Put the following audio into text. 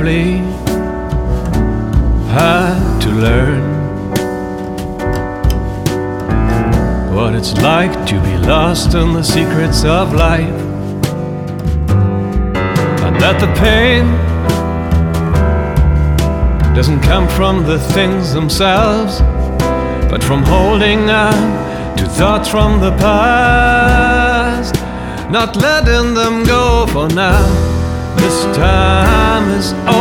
terribly had to learn what it's like to be lost in the secrets of life, and that the pain doesn't come from the things themselves, but from holding on to thoughts from the past, not letting them go for now. This time is